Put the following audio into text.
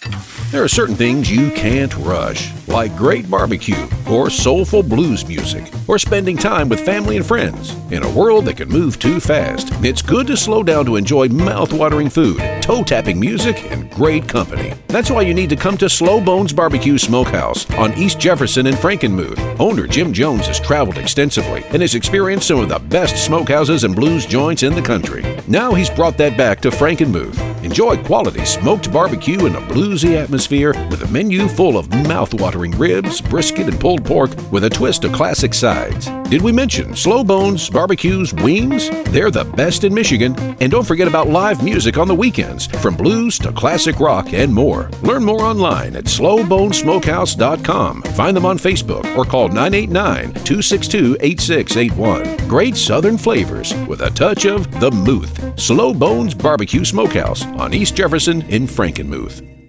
There are certain things you can't rush, like great barbecue, or soulful blues music, or spending time with family and friends. In a world that can move too fast, it's good to slow down to enjoy mouth-watering food, toe-tapping music, and great company. That's why you need to come to Slow Bones Barbecue Smokehouse on East Jefferson in Frankenmuth. Owner Jim Jones has traveled extensively and has experienced some of the best smokehouses and blues joints in the country. Now he's brought that back to Frankenmuth. Enjoy quality smoked barbecue in a bluesy atmosphere with a menu full of mouth-watering ribs, brisket, and pulled pork with a twist of classic sides. Did we mention Slow Bones Barbecue's wings? They're the best in Michigan. And don't forget about live music on the weekends, from blues to classic rock and more. Learn more online at slowbonesmokehouse.com. Find them on Facebook or call 989-262-8681. Great Southern flavors with a touch of the Muth. Slow Bones Barbecue Smokehouse on East Jefferson in Frankenmuth.